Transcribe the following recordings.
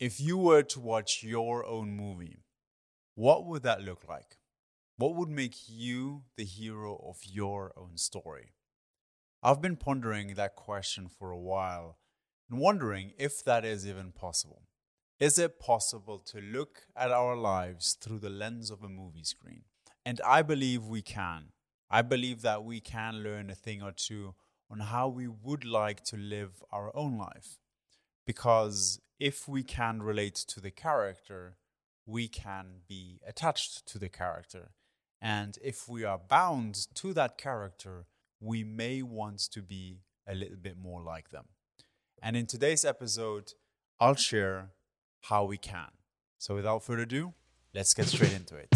If you were to watch your own movie, what would that look like? What would make you the hero of your own story? I've been pondering that question for a while and wondering if that is even possible. Is it possible to look at our lives through the lens of a movie screen? And I believe we can. I believe that we can learn a thing or two on how we would like to live our own life. Because if we can relate to the character, we can be attached to the character. And if we are bound to that character, we may want to be a little bit more like them. And in today's episode, I'll share how we can. So without further ado, let's get straight into it.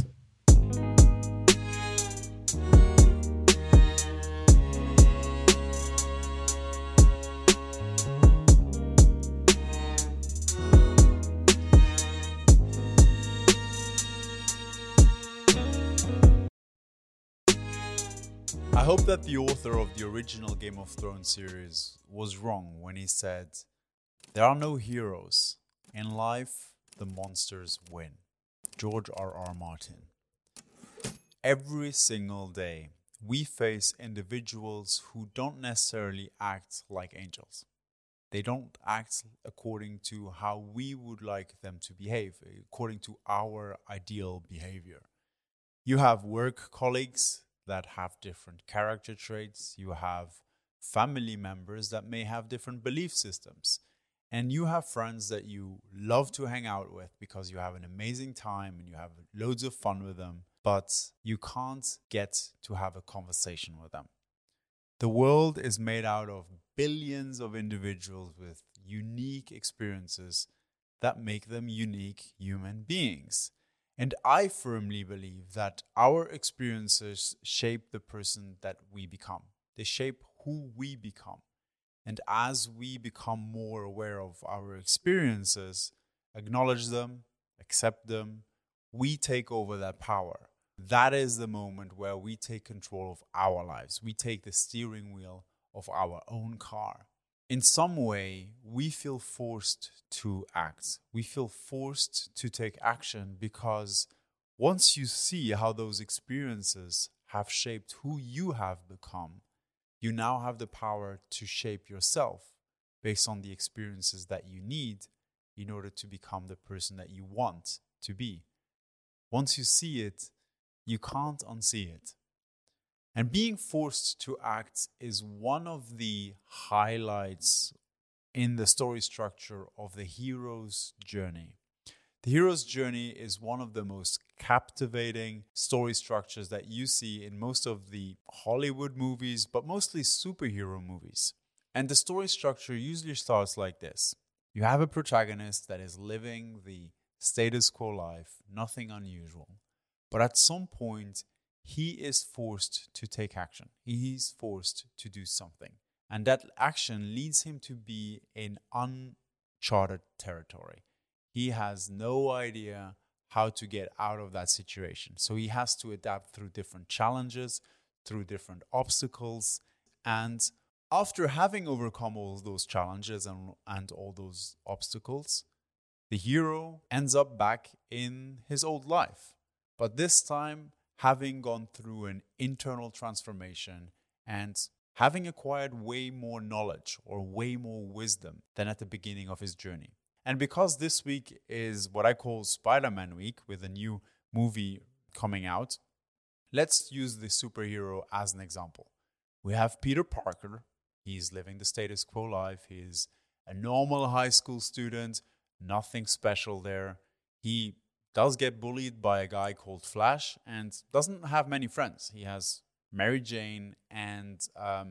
I hope that the author of the original Game of Thrones series was wrong when he said, "There are no heroes. In life, the monsters win." George R.R. Martin. Every single day, we face individuals who don't necessarily act like angels. They don't act according to how we would like them to behave, according to our ideal behavior. You have work colleagues that have different character traits. You have family members that may have different belief systems. And you have friends that you love to hang out with because you have an amazing time and you have loads of fun with them, but you can't get to have a conversation with them. The world is made out of billions of individuals with unique experiences that make them unique human beings. And I firmly believe that our experiences shape the person that we become. They shape who we become. And as we become more aware of our experiences, acknowledge them, accept them, we take over that power. That is the moment where we take control of our lives. We take the steering wheel of our own car. In some way, we feel forced to act. We feel forced to take action because once you see how those experiences have shaped who you have become, you now have the power to shape yourself based on the experiences that you need in order to become the person that you want to be. Once you see it, you can't unsee it. And being forced to act is one of the highlights in the story structure of the hero's journey. The hero's journey is one of the most captivating story structures that you see in most of the Hollywood movies, but mostly superhero movies. And the story structure usually starts like this. You have a protagonist that is living the status quo life, nothing unusual. But at some point, he is forced to take action. He's forced to do something. And that action leads him to be in uncharted territory. He has no idea how to get out of that situation. So he has to adapt through different challenges, through different obstacles. And after having overcome all those challenges and all those obstacles, the hero ends up back in his old life. But this time, having gone through an internal transformation and having acquired way more knowledge or way more wisdom than at the beginning of his journey. And because this week is what I call Spider-Man week with a new movie coming out, let's use the superhero as an example. We have Peter Parker. He's living the status quo life. He's a normal high school student, nothing special there. He does get bullied by a guy called Flash and doesn't have many friends. He has Mary Jane and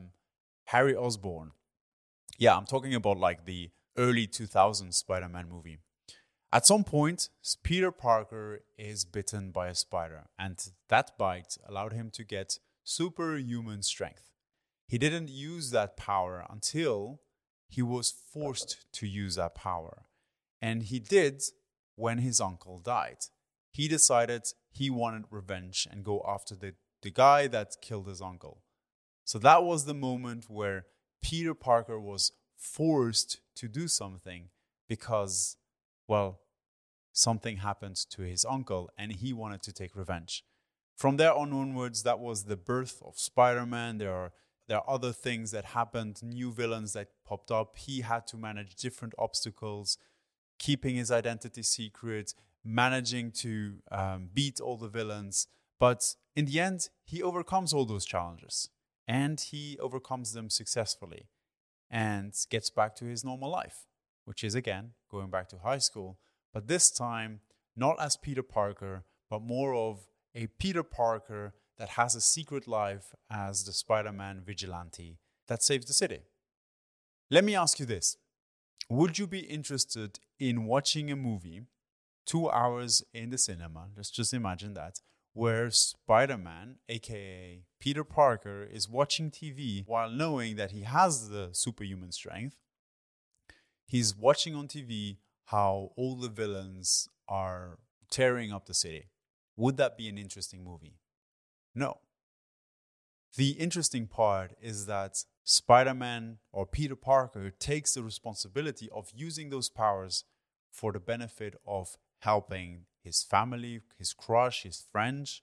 Harry Osborn. Yeah, I'm talking about like the early 2000s Spider-Man movie. At some point, Peter Parker is bitten by a spider, and that bite allowed him to get superhuman strength. He didn't use that power until he was forced to use that power. And he did when his uncle died. He decided he wanted revenge and go after the guy that killed his uncle. So that was the moment where Peter Parker was forced to do something because well, something happened to his uncle and he wanted to take revenge. From there on onwards, that was the birth of Spider-Man. There are other things that happened, new villains that popped up. He had to manage different obstacles, keeping his identity secret, managing to beat all the villains. But in the end, he overcomes all those challenges and he overcomes them successfully and gets back to his normal life, which is, again, going back to high school. But this time, not as Peter Parker, but more of a Peter Parker that has a secret life as the Spider-Man vigilante that saves the city. Let me ask you this. Would you be interested in watching a movie, 2 hours in the cinema, let's just imagine that, where Spider-Man, aka Peter Parker, is watching TV while knowing that he has the superhuman strength? He's watching on TV how all the villains are tearing up the city. Would that be an interesting movie? No. The interesting part is that Spider-Man or Peter Parker takes the responsibility of using those powers for the benefit of helping his family, his crush, his friends,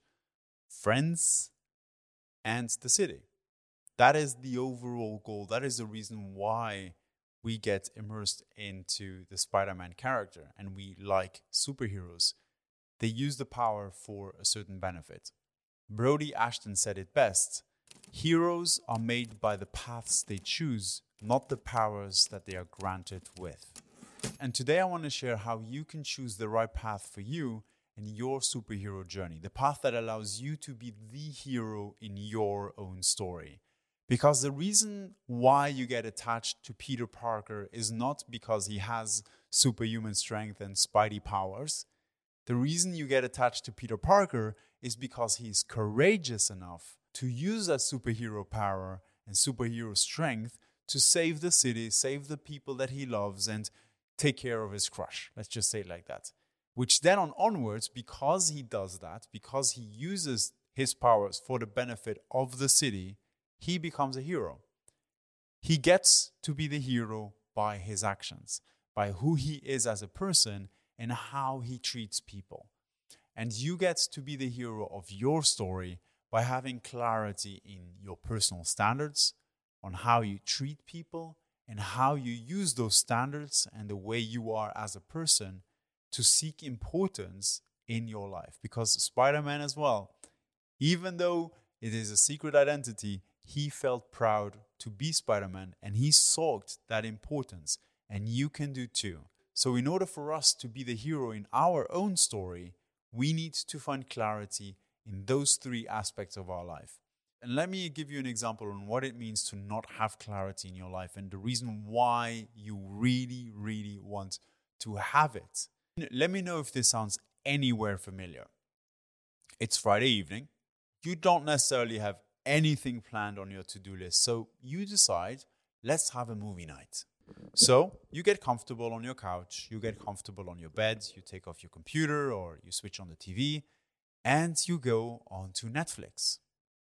and the city. That is the overall goal. That is the reason why we get immersed into the Spider-Man character and we like superheroes. They use the power for a certain benefit. Brody Ashton said it best. Heroes are made by the paths they choose, not the powers that they are granted with. And today I want to share how you can choose the right path for you in your superhero journey. The path that allows you to be the hero in your own story. Because the reason why you get attached to Peter Parker is not because he has superhuman strength and Spidey powers. The reason you get attached to Peter Parker is because he's courageous enough to use that superhero power and superhero strength to save the city, save the people that he loves, and take care of his crush. Let's just say it like that. Which then onwards, because he does that, because he uses his powers for the benefit of the city, he becomes a hero. He gets to be the hero by his actions, by who he is as a person and how he treats people. And you get to be the hero of your story by having clarity in your personal standards, on how you treat people, and how you use those standards and the way you are as a person to seek importance in your life. Because Spider-Man as well, even though it is a secret identity, he felt proud to be Spider-Man and he sought that importance. And you can do too. So in order for us to be the hero in our own story, we need to find clarity in those three aspects of our life. And let me give you an example on what it means to not have clarity in your life and the reason why you really, really want to have it. Let me know if this sounds anywhere familiar. It's Friday evening. You don't necessarily have anything planned on your to-do list. So you decide, let's have a movie night. So you get comfortable on your couch, you get comfortable on your bed, you take off your computer or you switch on the TV and you go onto Netflix.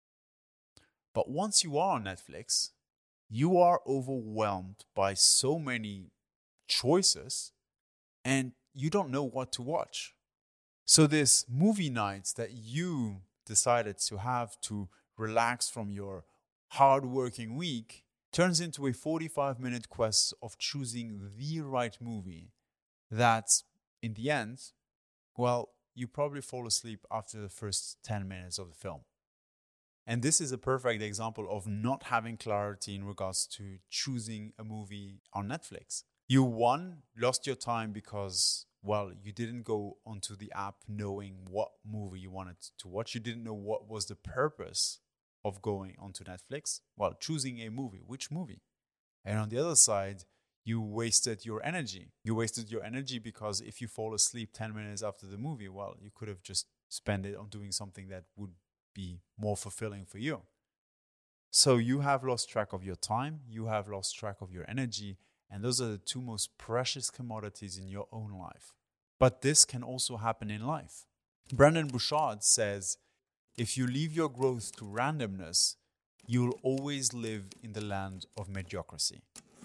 But once you are on Netflix, you are overwhelmed by so many choices and you don't know what to watch. So this movie night that you decided to have to relax from your hard-working week turns into a 45-minute quest of choosing the right movie that, in the end, well, you probably fall asleep after the first 10 minutes of the film. And this is a perfect example of not having clarity in regards to choosing a movie on Netflix. You, lost your time because, well, you didn't go onto the app knowing what movie you wanted to watch. You didn't know what was the purpose of going onto Netflix, well, choosing a movie. Which movie? And on the other side, you wasted your energy. You wasted your energy because if you fall asleep 10 minutes after the movie, well, you could have just spent it on doing something that would be more fulfilling for you. So you have lost track of your time, you have lost track of your energy, and those are the two most precious commodities in your own life. But this can also happen in life. Brendon Burchard says, if you leave your growth to randomness, you'll always live in the land of mediocrity.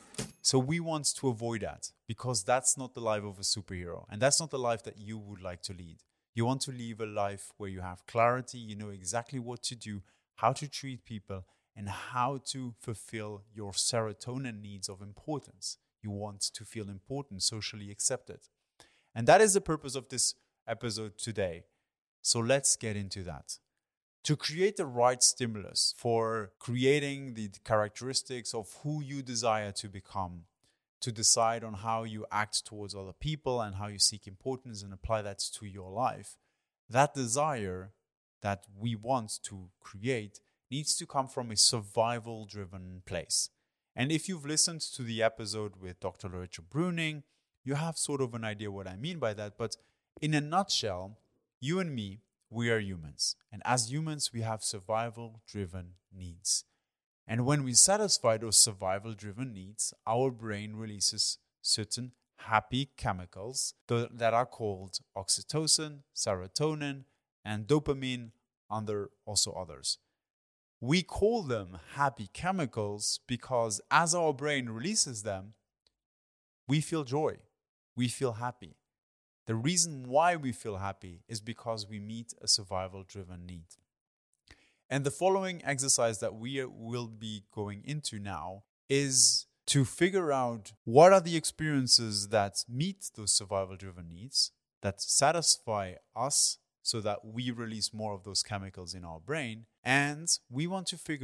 So we want to avoid that because that's not the life of a superhero. And that's not the life that you would like to lead. You want to live a life where you have clarity, you know exactly what to do, how to treat people, and how to fulfill your serotonin needs of importance. You want to feel important, socially accepted. And that is the purpose of this episode today. So let's get into that. To create the right stimulus for creating the characteristics of who you desire to become, to decide on how you act towards other people and how you seek importance and apply that to your life, that desire that we want to create needs to come from a survival-driven place. And if you've listened to the episode with Dr. Larissa Bruning, you have sort of an idea what I mean by that. But in a nutshell, you and me, we are humans. And as humans, we have survival-driven needs. And when we satisfy those survival-driven needs, our brain releases certain happy chemicals that are called oxytocin, serotonin, and dopamine, under also others. We call them happy chemicals because as our brain releases them, we feel joy, we feel happy. The reason why we feel happy is because we meet a survival-driven need. And the following exercise that we will be going into now is to figure out what are the experiences that meet those survival-driven needs, that satisfy us so that we release more of those chemicals in our brain. And we want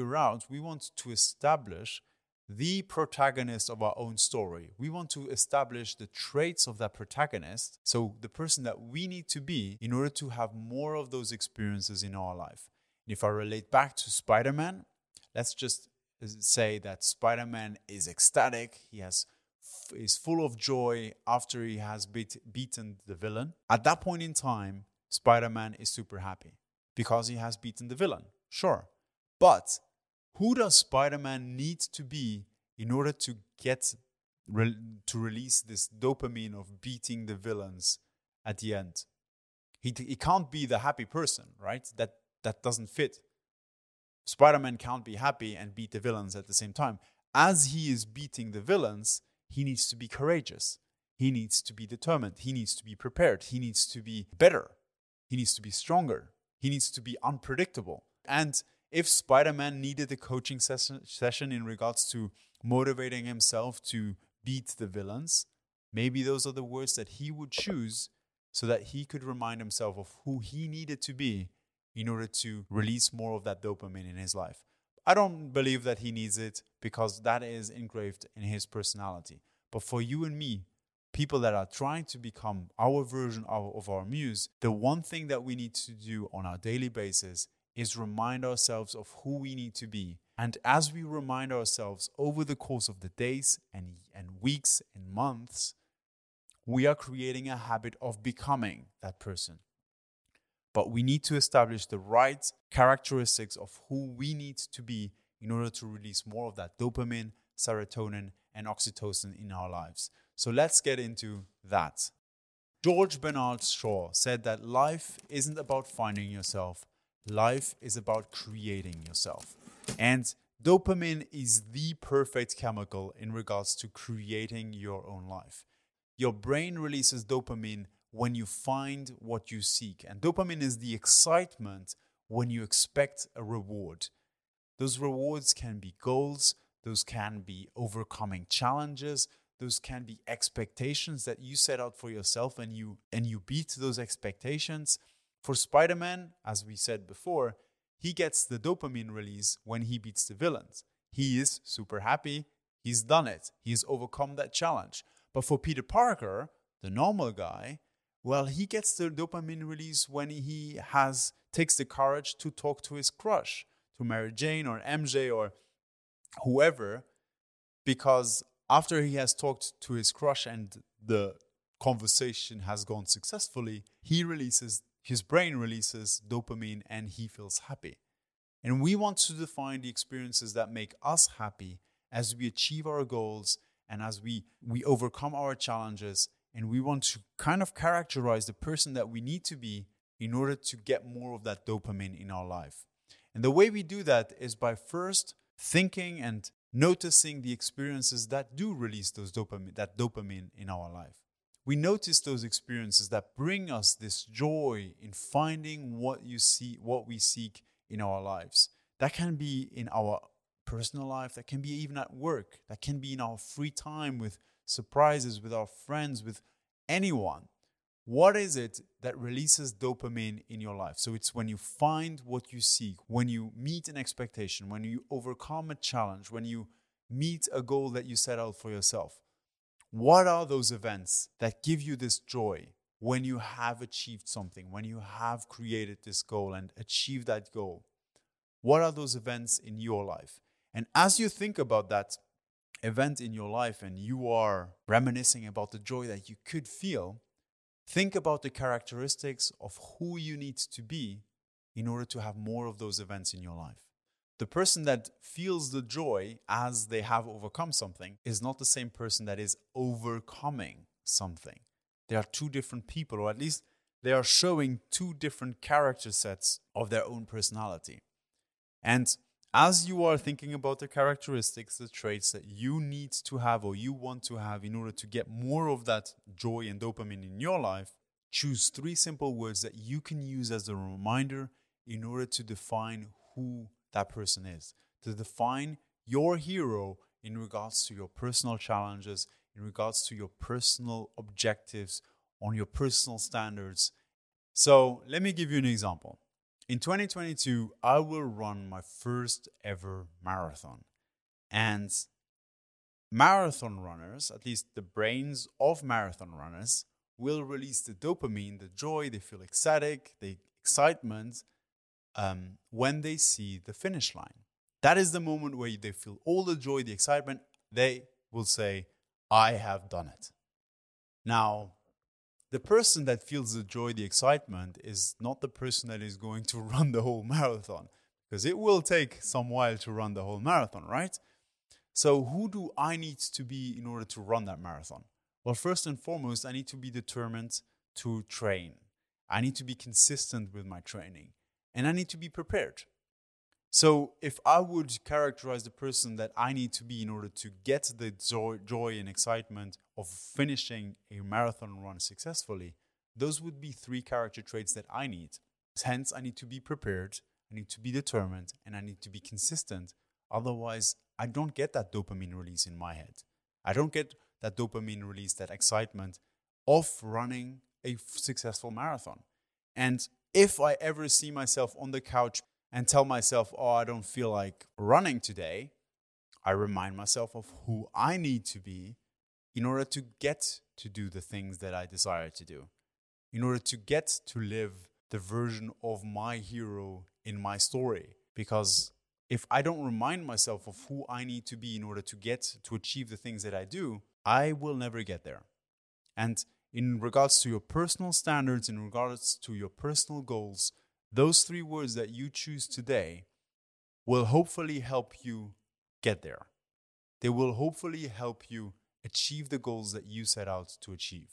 to establish the protagonist of our own story. We want to establish the traits of that protagonist, so the person that we need to be in order to have more of those experiences in our life. If I relate back to Spider-Man, let's just say that Spider-Man is ecstatic. He is full of joy after he has beaten the villain. At that point in time, Spider-Man is super happy because he has beaten the villain. Sure. But who does Spider-Man need to be in order to release this dopamine of beating the villains at the end? He can't be the happy person, right? That doesn't fit. Spider-Man can't be happy and beat the villains at the same time. As he is beating the villains, he needs to be courageous. He needs to be determined. He needs to be prepared. He needs to be better. He needs to be stronger. He needs to be unpredictable. And if Spider-Man needed a coaching session in regards to motivating himself to beat the villains, maybe those are the words that he would choose so that he could remind himself of who he needed to be in order to release more of that dopamine in his life. I don't believe that he needs it because that is engraved in his personality. But for you and me, people that are trying to become our version of our muse, the one thing that we need to do on our daily basis is remind ourselves of who we need to be. And as we remind ourselves over the course of the days and weeks and months, we are creating a habit of becoming that person. But we need to establish the right characteristics of who we need to be in order to release more of that dopamine, serotonin, and oxytocin in our lives. So let's get into that. George Bernard Shaw said that life isn't about finding yourself. Life is about creating yourself. And dopamine is the perfect chemical in regards to creating your own life. Your brain releases dopamine when you find what you seek. And dopamine is the excitement when you expect a reward. Those rewards can be goals, those can be overcoming challenges, those can be expectations that you set out for yourself and you beat those expectations. For Spider-Man, as we said before, he gets the dopamine release when he beats the villains. He is super happy. He's done it. He's overcome that challenge. But for Peter Parker, the normal guy, well, he gets the dopamine release when he takes the courage to talk to his crush, to Mary Jane or MJ or whoever, because after he has talked to his crush and the conversation has gone successfully, his brain releases dopamine and he feels happy. And we want to define the experiences that make us happy as we achieve our goals and as we overcome our challenges. And we want to kind of characterize the person that we need to be in order to get more of that dopamine in our life. And the way we do that is by first thinking and noticing the experiences that do release that dopamine in our life. We notice those experiences that bring us this joy in finding what we seek in our lives. That can be in our personal life, that can be even at work, that can be in our free time with surprises, with our friends, with anyone. What is it that releases dopamine in your life? So it's when you find what you seek, when you meet an expectation, when you overcome a challenge, when you meet a goal that you set out for yourself. What are those events that give you this joy when you have achieved something, when you have created this goal and achieved that goal? What are those events in your life? And as you think about that event in your life and you are reminiscing about the joy that you could feel, think about the characteristics of who you need to be in order to have more of those events in your life. The person that feels the joy as they have overcome something is not the same person that is overcoming something. They are two different people, or at least they are showing two different character sets of their own personality. And as you are thinking about the characteristics, the traits that you need to have or you want to have in order to get more of that joy and dopamine in your life, choose 3 simple words that you can use as a reminder in order to define who that person is, to define your hero in regards to your personal challenges, in regards to your personal objectives, on your personal standards. So let me give you an example. In 2022, I will run my first ever marathon. And marathon runners, at least the brains of marathon runners, will release the dopamine, the joy, they feel ecstatic, the excitement when they see the finish line. That is the moment where they feel all the joy, the excitement. They will say, I have done it. Now, the person that feels the joy, the excitement is not the person that is going to run the whole marathon, because it will take some while to run the whole marathon, right? So who do I need to be in order to run that marathon? Well, first and foremost, I need to be determined to train. I need to be consistent with my training, and I need to be prepared. So if I would characterize the person that I need to be in order to get the joy and excitement of finishing a marathon run successfully, those would be 3 character traits that I need. Hence, I need to be prepared, I need to be determined, and I need to be consistent. Otherwise, I don't get that dopamine release in my head. I don't get that dopamine release, that excitement of running a successful marathon. And if I ever see myself on the couch and tell myself, oh, I don't feel like running today, I remind myself of who I need to be in order to get to do the things that I desire to do, in order to get to live the version of my hero in my story. Because if I don't remind myself of who I need to be in order to achieve the things that I do, I will never get there. And in regards to your personal standards, in regards to your personal goals, those 3 words that you choose today will hopefully help you get there. They will hopefully help you achieve the goals that you set out to achieve.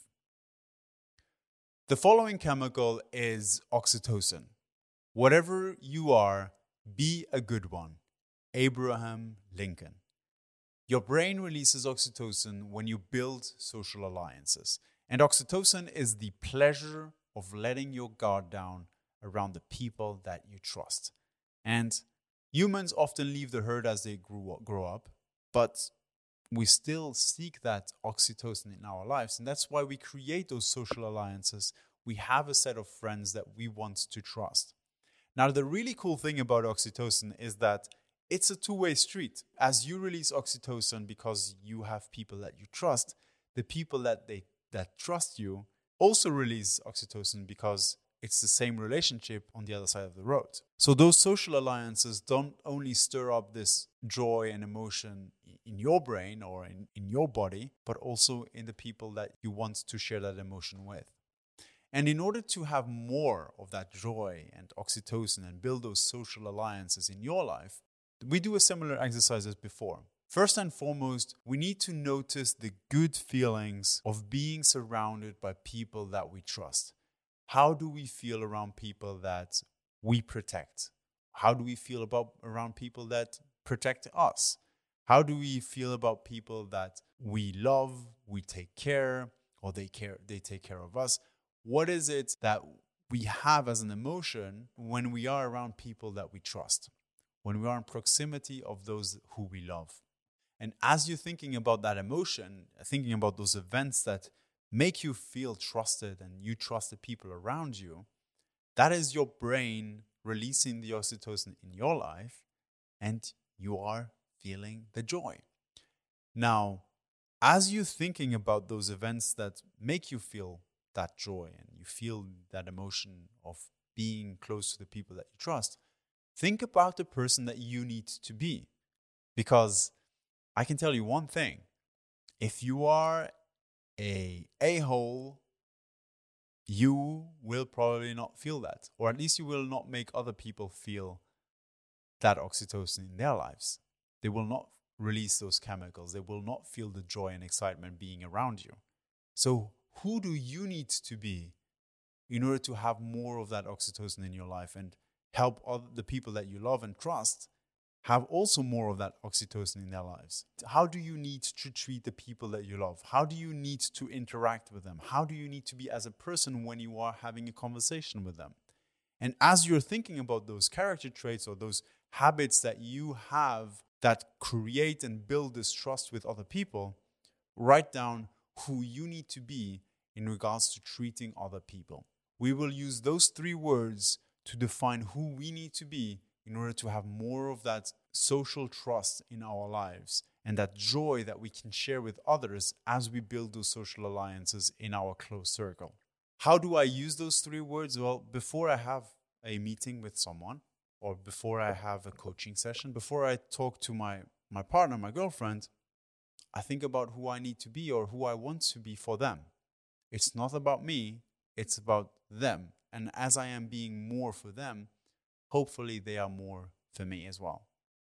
The following chemical is oxytocin. Whatever you are, be a good one. Abraham Lincoln. Your brain releases oxytocin when you build social alliances. And oxytocin is the pleasure of letting your guard down around the people that you trust. And humans often leave the herd as they grow up, but we still seek that oxytocin in our lives. And that's why we create those social alliances. We have a set of friends that we want to trust. Now, the really cool thing about oxytocin is that it's a 2-way street. As you release oxytocin because you have people that you trust, the people that trust you also release oxytocin because it's the same relationship on the other side of the road. So those social alliances don't only stir up this joy and emotion in your brain or in your body, but also in the people that you want to share that emotion with. And in order to have more of that joy and oxytocin and build those social alliances in your life, we do a similar exercise as before. First and foremost, we need to notice the good feelings of being surrounded by people that we trust. How do we feel around people that we protect? How do we feel around people that protect us? How do we feel about people that we love, we take care, or they take care of us? What is it that we have as an emotion when we are around people that we trust, when we are in proximity of those who we love? And as you're thinking about that emotion, thinking about those events that make you feel trusted and you trust the people around you, that is your brain releasing the oxytocin in your life, and you are feeling the joy. Now, as you're thinking about those events that make you feel that joy and you feel that emotion of being close to the people that you trust, think about the person that you need to be. Because I can tell you one thing. If you are a a-hole, you will probably not feel that. Or at least you will not make other people feel that oxytocin in their lives. They will not release those chemicals. They will not feel the joy and excitement being around you. So who do you need to be in order to have more of that oxytocin in your life and help the people that you love and trust have also more of that oxytocin in their lives? How do you need to treat the people that you love? How do you need to interact with them? How do you need to be as a person when you are having a conversation with them? And as you're thinking about those character traits or those habits that you have that create and build this trust with other people, write down who you need to be in regards to treating other people. We will use those 3 words to define who we need to be in order to have more of that social trust in our lives and that joy that we can share with others as we build those social alliances in our close circle. How do I use those 3 words? Well, before I have a meeting with someone, or before I have a coaching session, before I talk to my partner, my girlfriend, I think about who I need to be or who I want to be for them. It's not about me, it's about them. And as I am being more for them, hopefully they are more for me as well.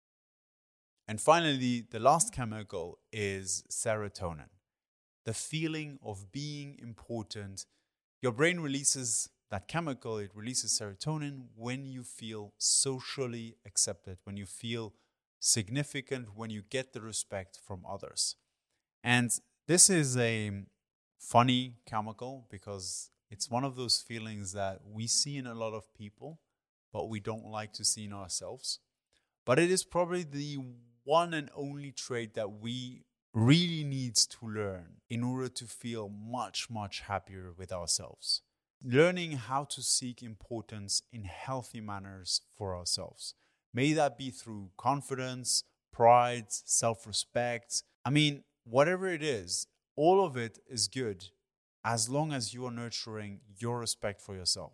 And finally, the last chemical is serotonin. The feeling of being important. Your brain releases that chemical, it releases serotonin when you feel socially accepted, when you feel significant, when you get the respect from others. And this is a funny chemical because it's one of those feelings that we see in a lot of people, but we don't like to see in ourselves. But it is probably the one and only trait that we really need to learn in order to feel much, much happier with ourselves. Learning how to seek importance in healthy manners for ourselves. May that be through confidence, pride, self-respect. I mean, whatever it is, all of it is good as long as you are nurturing your respect for yourself.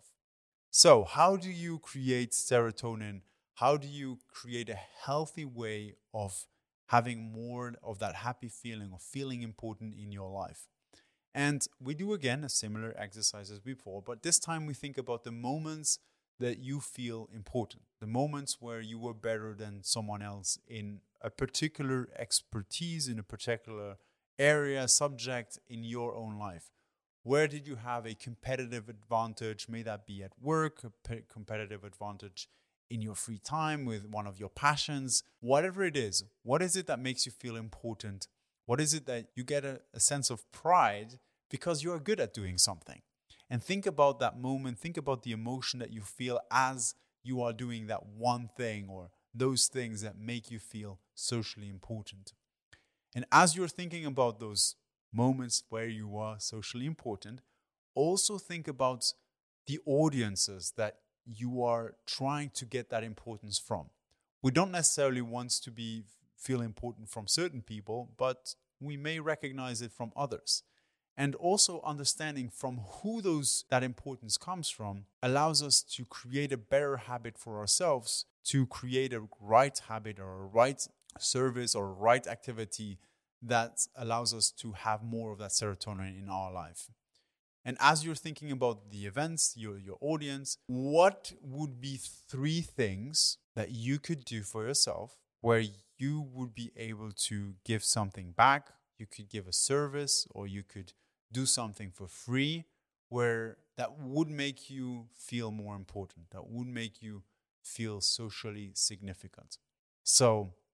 So, how do you create serotonin? How do you create a healthy way of having more of that happy feeling of feeling important in your life? And we do again a similar exercise as before, but this time we think about the moments that you feel important, the moments where you were better than someone else in a particular expertise, in a particular area, subject in your own life. Where did you have a competitive advantage? May that be at work, a competitive advantage in your free time with one of your passions, whatever it is. What is it that makes you feel important? What is it that you get a sense of pride because you are good at doing something? And think about that moment. Think about the emotion that you feel as you are doing that one thing or those things that make you feel socially important. And as you're thinking about those moments where you are socially important, also think about the audiences that you are trying to get that importance from. We don't necessarily want to feel important from certain people, but we may recognize it from others. And also understanding from who that importance comes from allows us to create a better habit for ourselves, to create a right habit or a right service or a right activity that allows us to have more of that serotonin in our life. And as you're thinking about the events, your audience, what would be 3 things that you could do for yourself where you would be able to give something back? You could give a service, or you could do something for free where that would make you feel more important, that would make you feel socially significant. So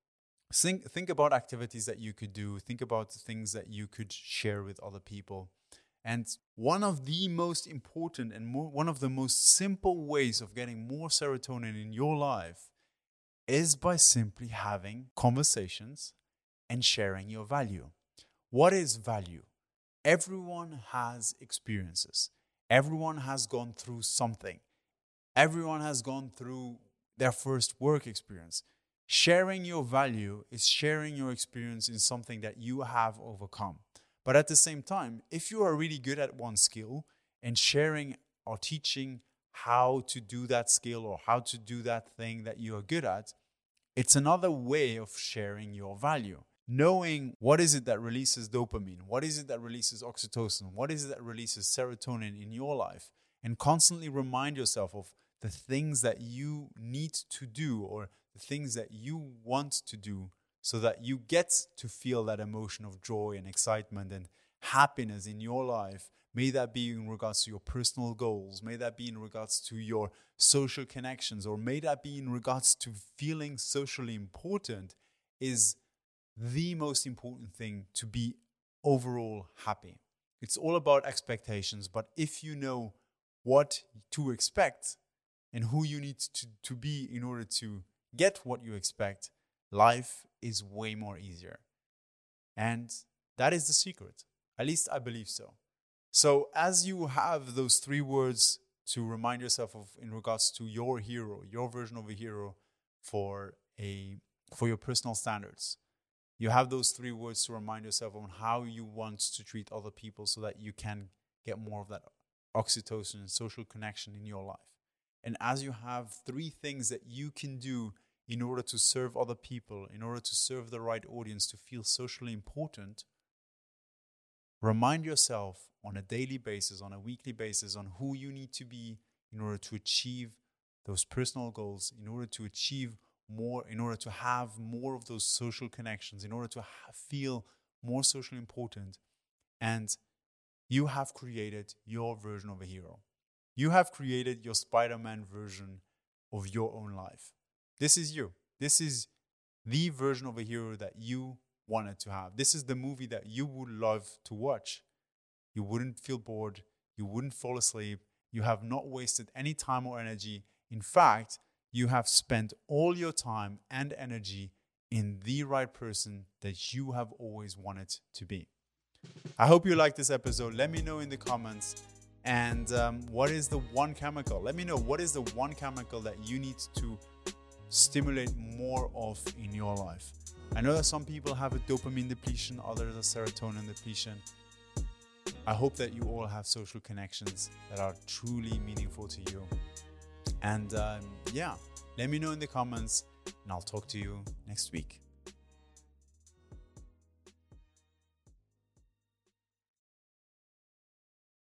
Think about activities that you could do. Think about things that you could share with other people. And one of the most important and one of the most simple ways of getting more serotonin in your life is by simply having conversations and sharing your value. What is value? Everyone has experiences. Everyone has gone through something. Everyone has gone through their first work experience. Sharing your value is sharing your experience in something that you have overcome. But at the same time, if you are really good at one skill and sharing or teaching how to do that skill or how to do that thing that you are good at, it's another way of sharing your value. Knowing what is it that releases dopamine, what is it that releases oxytocin, what is it that releases serotonin in your life, and constantly remind yourself of the things that you need to do or the things that you want to do so that you get to feel that emotion of joy and excitement and happiness in your life. May that be in regards to your personal goals, may that be in regards to your social connections, or may that be in regards to feeling socially important, is the most important thing to be overall happy. It's all about expectations, but if you know what to expect and who you need to be in order to get what you expect, life is way more easier. And that is the secret. At least I believe so. So as you have those 3 words to remind yourself of in regards to your hero, your version of a hero for your personal standards, you have those 3 words to remind yourself on how you want to treat other people so that you can get more of that oxytocin and social connection in your life. And as you have 3 things that you can do in order to serve other people, in order to serve the right audience, to feel socially important, remind yourself on a daily basis, on a weekly basis, on who you need to be in order to achieve those personal goals, in order to achieve more, in order to have more of those social connections, in order to feel more socially important. And you have created your version of a hero. You have created your Spider-Man version of your own life. This is you. This is the version of a hero that you wanted to have. This is the movie that you would love to watch. You wouldn't feel bored. You wouldn't fall asleep. You have not wasted any time or energy. In fact, you have spent all your time and energy in the right person that you have always wanted to be. I hope you liked this episode. Let me know in the comments. And what is the one chemical? Let me know what is the one chemical that you need to stimulate more of in your life. I know that some people have a dopamine depletion, others a serotonin depletion. I hope that you all have social connections that are truly meaningful to you. And let me know in the comments, and I'll talk to you next week.